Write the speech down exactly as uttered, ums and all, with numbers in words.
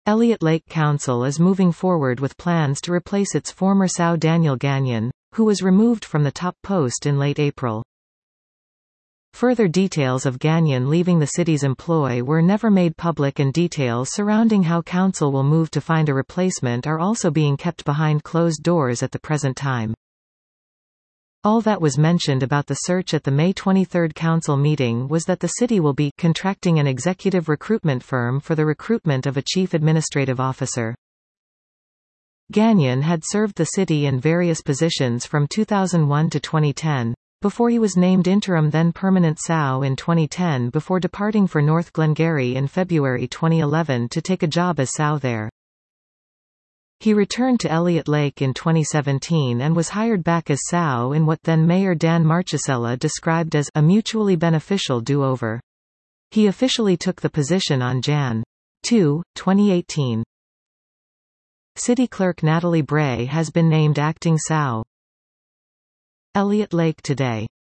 Elliott Lake Council is moving forward with plans to replace its former S O W Daniel Gagnon, who was removed from the top post in late April. Further details of Gagnon leaving the city's employ were never made public, and details surrounding how council will move to find a replacement are also being kept behind closed doors at the present time. All that was mentioned about the search at the May twenty-third council meeting was that the city will be contracting an executive recruitment firm for the recruitment of a chief administrative officer. Gagnon had served the city in various positions from two thousand one to twenty ten. Before he was named interim then permanent S O W in twenty ten before departing for North Glengarry in February twenty eleven to take a job as S O W there. He returned to Elliott Lake in twenty seventeen and was hired back as S O W in what then Mayor Dan Marchesella described as a mutually beneficial do-over. He officially took the position on January second, twenty eighteen. City Clerk Natalie Bray has been named acting S O W. Elliott Lake Today.